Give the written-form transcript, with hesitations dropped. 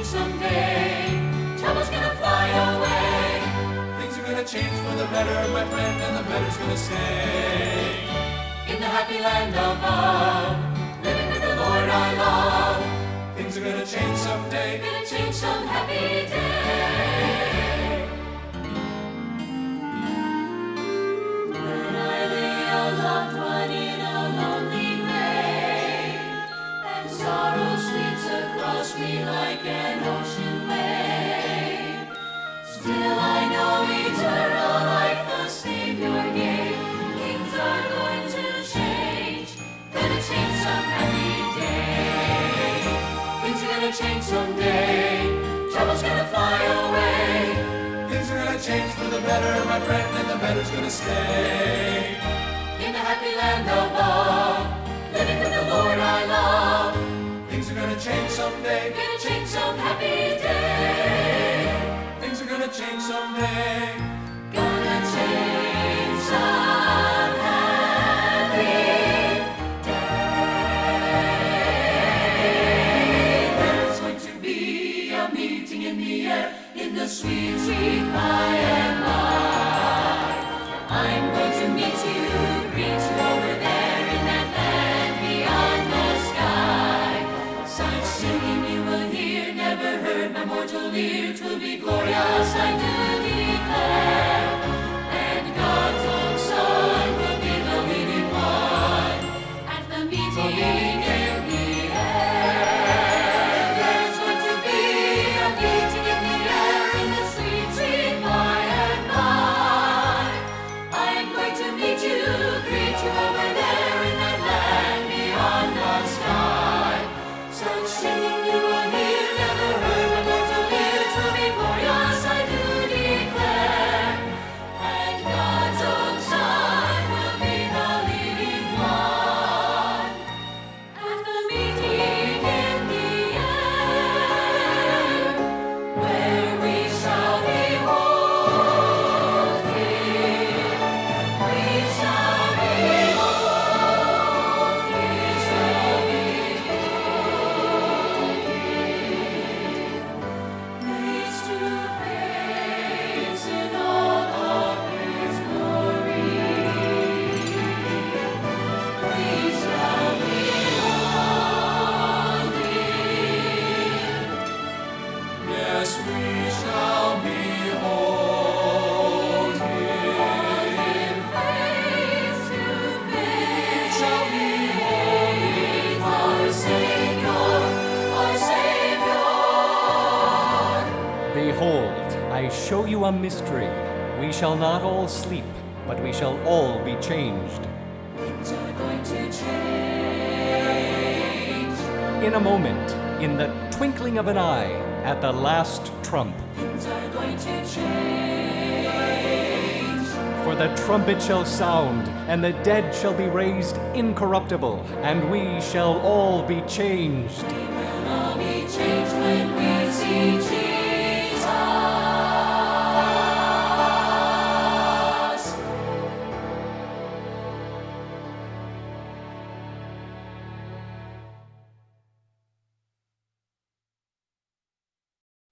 someday. Trouble's gonna fly away. Things are gonna change for the better, my friend, and the better's gonna stay. In the happy land above, living with the Lord I love. Things are gonna change someday, gonna change some happy day. When I lay a loved one in a lonely grave, and sorrow sweeps across me like an ocean wave, still I know eternal life the Savior gave. Things are going to change, gonna change some happy day. Things are gonna change someday, trouble's gonna fly away. Things are gonna change for the better, my friend, and the better's gonna stay. In the happy land above, living with the Lord I love. Things are gonna change someday, gonna change some happy day. Things are gonna change someday, gonna change some happy day. There's going to be a meeting in the air, in the sweet, sweet by and by. I'm going to meet you, greet you over there in that land beyond the sky. Such singing you will hear, never heard by mortal ear. 'Twill be glorious, I do declare. And God's own Son will be the leading one at the meeting in the air. There's going to be a meeting in the air, in the sweet, sweet by and by. I am going to meet you, greet you over there in that land beyond the sky. Such singing you will hear, never heard by mortal ear. 'Twill be glorious, I do declare. And God's own Son will be the leading one at the meeting in the air, where we shall behold Him. We shall behold Him. We shall behold Him. Face to face in all of His glory. We shall behold Him. Yes, we shall behold Him. Face to face. We shall behold Him, our Savior, our Savior. Behold, I show you a mystery. We shall not all sleep, but we shall all be changed. Things are going to change. In a moment, in the twinkling of an eye, at the last trump. Things are going to change. For the trumpet shall sound, and the dead shall be raised incorruptible, and we shall all be changed. We will all be changed when we see